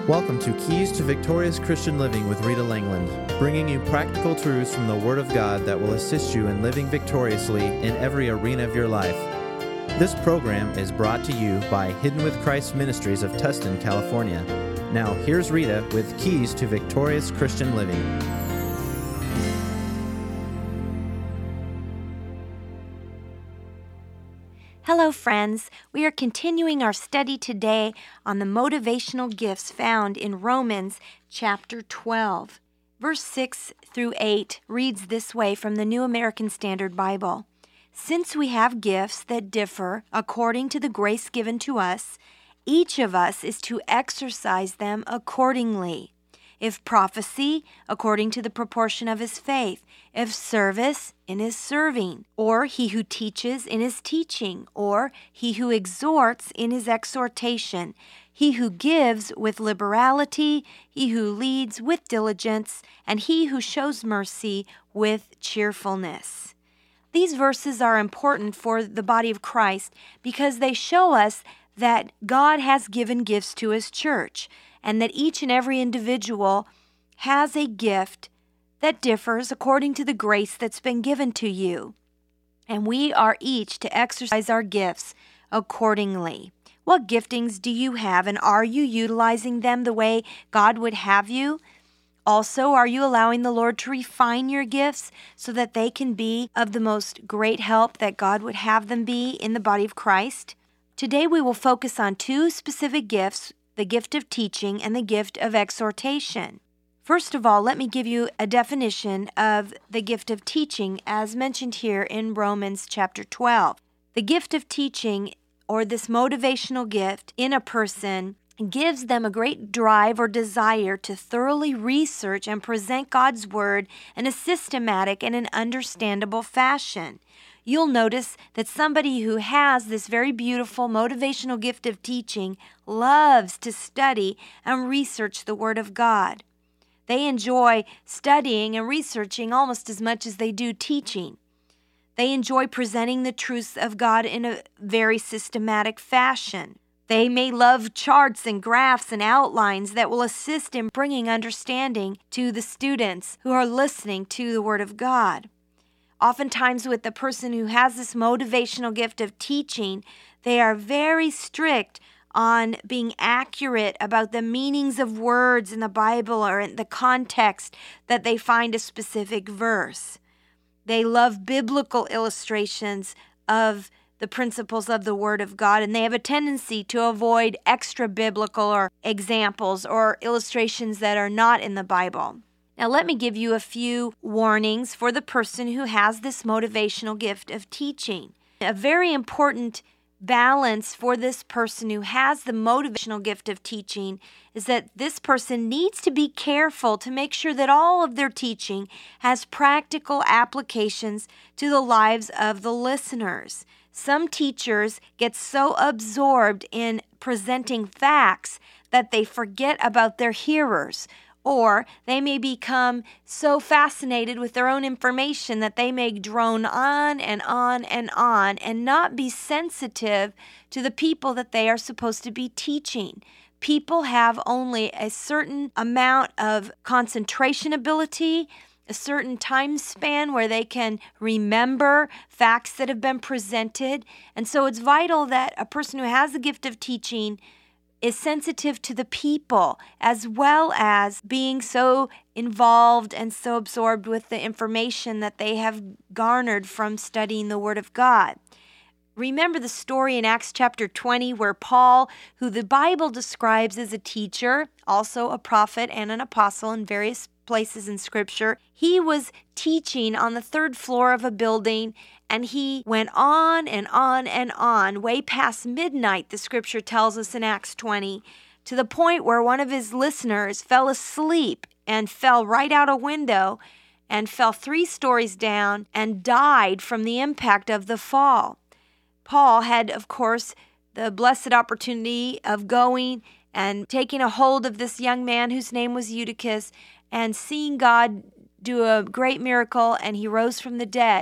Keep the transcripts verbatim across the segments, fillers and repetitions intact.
Welcome to Keys to Victorious Christian Living with Rita Langland, bringing you practical truths from the Word of God that will assist you in living victoriously in every arena of your life. This program is brought to you by Hidden with Christ Ministries of Tustin, California. Now, here's Rita with Keys to Victorious Christian Living. Hello, friends. We are continuing our study today on the motivational gifts found in Romans chapter twelve. Verse six through eight reads this way from the New American Standard Bible. Since we have gifts that differ according to the grace given to us, each of us is to exercise them accordingly. If prophecy, according to the proportion of his faith. If service, in his serving. Or he who teaches, in his teaching. Or he who exhorts, in his exhortation. He who gives with liberality. He who leads with diligence. And he who shows mercy with cheerfulness. These verses are important for the body of Christ because they show us that God has given gifts to his church, and that each and every individual has a gift that differs according to the grace that's been given to you. And we are each to exercise our gifts accordingly. What giftings do you have, and are you utilizing them the way God would have you? Also, are you allowing the Lord to refine your gifts so that they can be of the most great help that God would have them be in the body of Christ? Today we will focus on two specific gifts, the gift of teaching and the gift of exhortation. First of all, let me give you a definition of the gift of teaching as mentioned here in Romans chapter twelve. The gift of teaching, or this motivational gift in a person, gives them a great drive or desire to thoroughly research and present God's Word in a systematic and an understandable fashion. You'll notice that somebody who has this very beautiful motivational gift of teaching loves to study and research the Word of God. They enjoy studying and researching almost as much as they do teaching. They enjoy presenting the truths of God in a very systematic fashion. They may love charts and graphs and outlines that will assist in bringing understanding to the students who are listening to the Word of God. Oftentimes with the person who has this motivational gift of teaching, they are very strict on being accurate about the meanings of words in the Bible or in the context that they find a specific verse. They love biblical illustrations of the principles of the Word of God, and they have a tendency to avoid extra biblical or examples or illustrations that are not in the Bible. Now, let me give you a few warnings for the person who has this motivational gift of teaching. A very important balance for this person who has the motivational gift of teaching is that this person needs to be careful to make sure that all of their teaching has practical applications to the lives of the listeners. Some teachers get so absorbed in presenting facts that they forget about their hearers. Or they may become so fascinated with their own information that they may drone on and on and on and not be sensitive to the people that they are supposed to be teaching. People have only a certain amount of concentration ability, a certain time span where they can remember facts that have been presented. And so it's vital that a person who has the gift of teaching is sensitive to the people, as well as being so involved and so absorbed with the information that they have garnered from studying the Word of God. Remember the story in Acts chapter twenty where Paul, who the Bible describes as a teacher, also a prophet and an apostle in various places in Scripture, he was teaching on the third floor of a building, and he went on and on and on, way past midnight, the Scripture tells us in Acts twenty, to the point where one of his listeners fell asleep and fell right out a window and fell three stories down and died from the impact of the fall. Paul had, of course, the blessed opportunity of going and taking a hold of this young man whose name was Eutychus and seeing God do a great miracle, and he rose from the dead.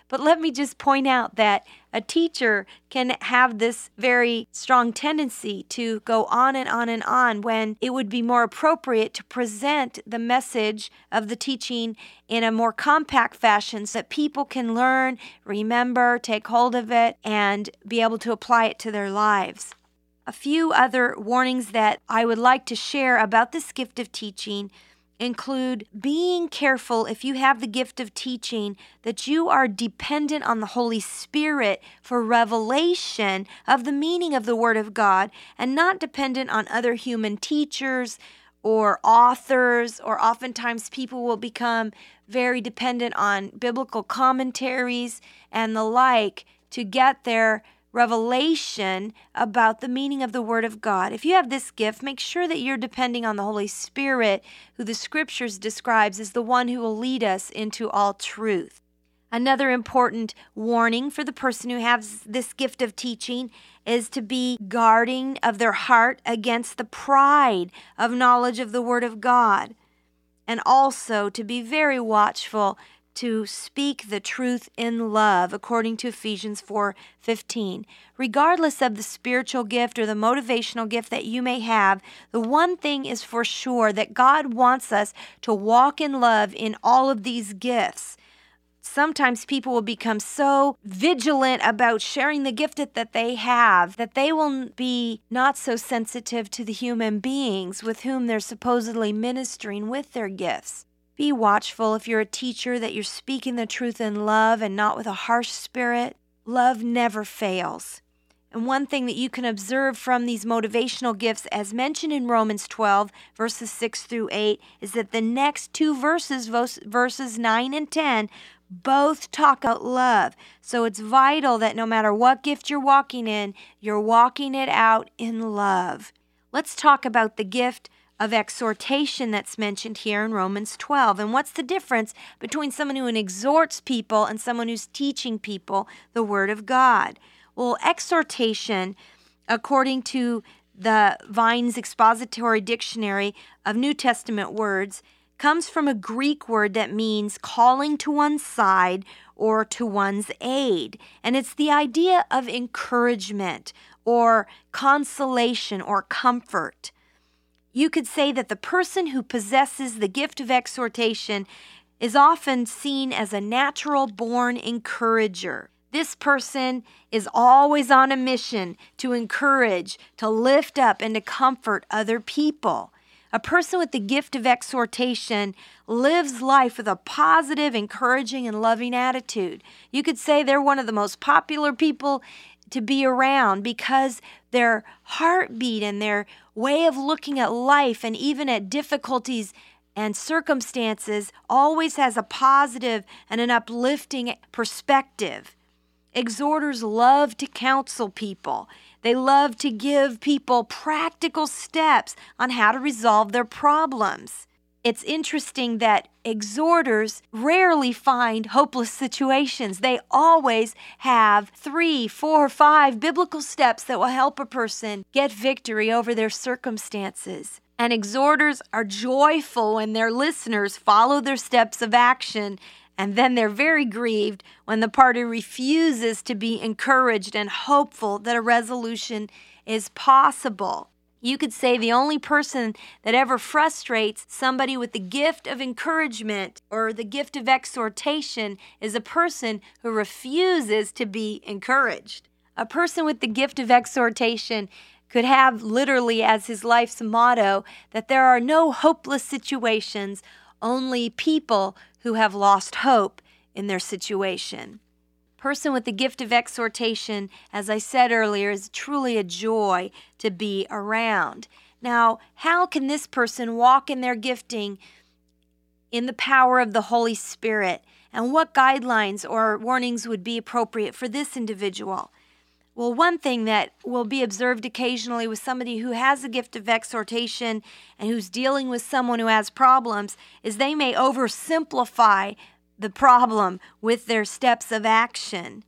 But let me just point out that a teacher can have this very strong tendency to go on and on and on when it would be more appropriate to present the message of the teaching in a more compact fashion so that people can learn, remember, take hold of it, and be able to apply it to their lives. A few other warnings that I would like to share about this gift of teaching include being careful if you have the gift of teaching that you are dependent on the Holy Spirit for revelation of the meaning of the Word of God and not dependent on other human teachers or authors, or oftentimes people will become very dependent on biblical commentaries and the like to get their revelation about the meaning of the Word of God. If you have this gift, make sure that you're depending on the Holy Spirit, who the Scriptures describes as the one who will lead us into all truth. Another important warning for the person who has this gift of teaching is to be guarding of their heart against the pride of knowledge of the Word of God, and also to be very watchful to speak the truth in love, according to Ephesians four fifteen. Regardless of the spiritual gift or the motivational gift that you may have, the one thing is for sure that God wants us to walk in love in all of these gifts. Sometimes people will become so vigilant about sharing the gift that they have that they will be not so sensitive to the human beings with whom they're supposedly ministering with their gifts. Be watchful if you're a teacher that you're speaking the truth in love and not with a harsh spirit. Love never fails. And one thing that you can observe from these motivational gifts, as mentioned in Romans twelve, verses six through eight, is that the next two verses, verses nine and ten, both talk about love. So it's vital that no matter what gift you're walking in, you're walking it out in love. Let's talk about the gift of exhortation that's mentioned here in Romans twelve. And what's the difference between someone who exhorts people and someone who's teaching people the Word of God? Well, exhortation, according to the Vine's Expository Dictionary of New Testament Words, comes from a Greek word that means calling to one's side or to one's aid. And it's the idea of encouragement or consolation or comfort. You could say that the person who possesses the gift of exhortation is often seen as a natural-born encourager. This person is always on a mission to encourage, to lift up, and to comfort other people. A person with the gift of exhortation lives life with a positive, encouraging, and loving attitude. You could say they're one of the most popular people to be around because their heartbeat and their way of looking at life and even at difficulties and circumstances always has a positive and an uplifting perspective. Exhorters love to counsel people. They love to give people practical steps on how to resolve their problems. It's interesting that exhorters rarely find hopeless situations. They always have three, four, five biblical steps that will help a person get victory over their circumstances. And exhorters are joyful when their listeners follow their steps of action, and then they're very grieved when the party refuses to be encouraged and hopeful that a resolution is possible. You could say the only person that ever frustrates somebody with the gift of encouragement or the gift of exhortation is a person who refuses to be encouraged. A person with the gift of exhortation could have literally as his life's motto that there are no hopeless situations, only people who have lost hope in their situation. Person with the gift of exhortation, as I said earlier, is truly a joy to be around. Now, how can this person walk in their gifting in the power of the Holy Spirit? And what guidelines or warnings would be appropriate for this individual? Well, one thing that will be observed occasionally with somebody who has a gift of exhortation and who's dealing with someone who has problems is they may oversimplify the problem with their steps of action.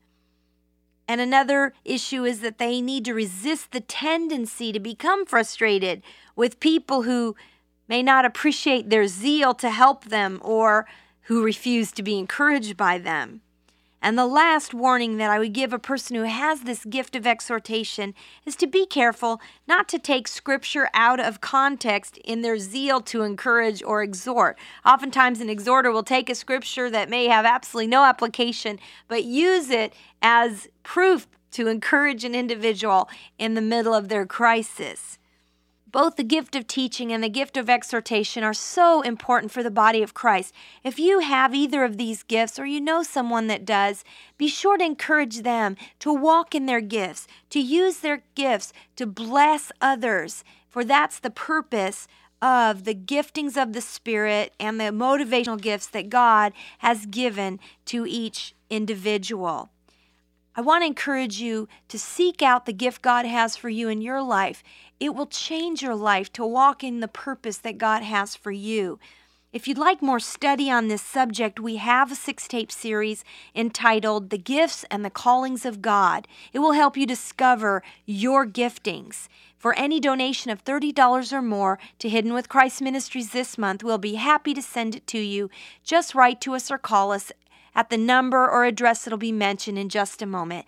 And another issue is that they need to resist the tendency to become frustrated with people who may not appreciate their zeal to help them or who refuse to be encouraged by them. And the last warning that I would give a person who has this gift of exhortation is to be careful not to take Scripture out of context in their zeal to encourage or exhort. Oftentimes an exhorter will take a Scripture that may have absolutely no application, but use it as proof to encourage an individual in the middle of their crisis. Both the gift of teaching and the gift of exhortation are so important for the body of Christ. If you have either of these gifts or you know someone that does, be sure to encourage them to walk in their gifts, to use their gifts to bless others, for that's the purpose of the giftings of the Spirit and the motivational gifts that God has given to each individual. I want to encourage you to seek out the gift God has for you in your life. It will change your life to walk in the purpose that God has for you. If you'd like more study on this subject, we have a six-tape series entitled The Gifts and the Callings of God. It will help you discover your giftings. For any donation of thirty dollars or more to Hidden with Christ Ministries this month, we'll be happy to send it to you. Just write to us or call us at the number or address that'll be mentioned in just a moment.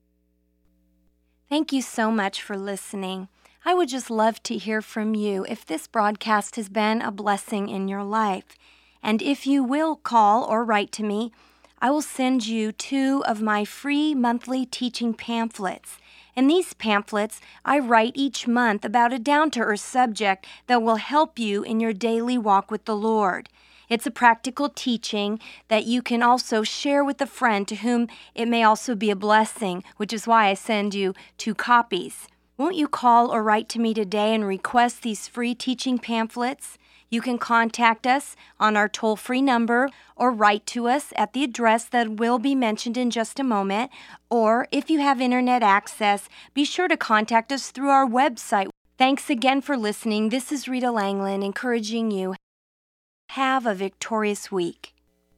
Thank you so much for listening. I would just love to hear from you if this broadcast has been a blessing in your life. And if you will call or write to me, I will send you two of my free monthly teaching pamphlets. In these pamphlets, I write each month about a down-to-earth subject that will help you in your daily walk with the Lord. It's a practical teaching that you can also share with a friend to whom it may also be a blessing, which is why I send you two copies. Won't you call or write to me today and request these free teaching pamphlets? You can contact us on our toll-free number or write to us at the address that will be mentioned in just a moment. Or if you have internet access, be sure to contact us through our website. Thanks again for listening. This is Rita Langland encouraging you. Have a victorious week.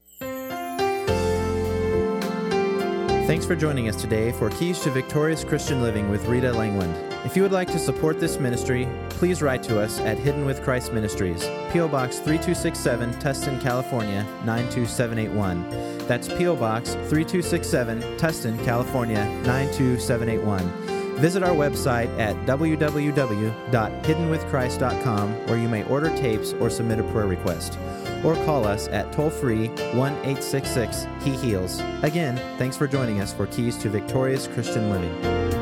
Thanks for joining us today for Keys to Victorious Christian Living with Rita Langland. If you would like to support this ministry, please write to us at Hidden with Christ Ministries, P O Box three two six seven, Tustin, California, nine two seven eight one. That's P O Box three two six seven, Tustin, California, nine two seven eight one. Visit our website at w w w dot hidden with christ dot com, where you may order tapes or submit a prayer request. Or call us at toll-free one eight six six He Heals. Again, thanks for joining us for Keys to Victorious Christian Living.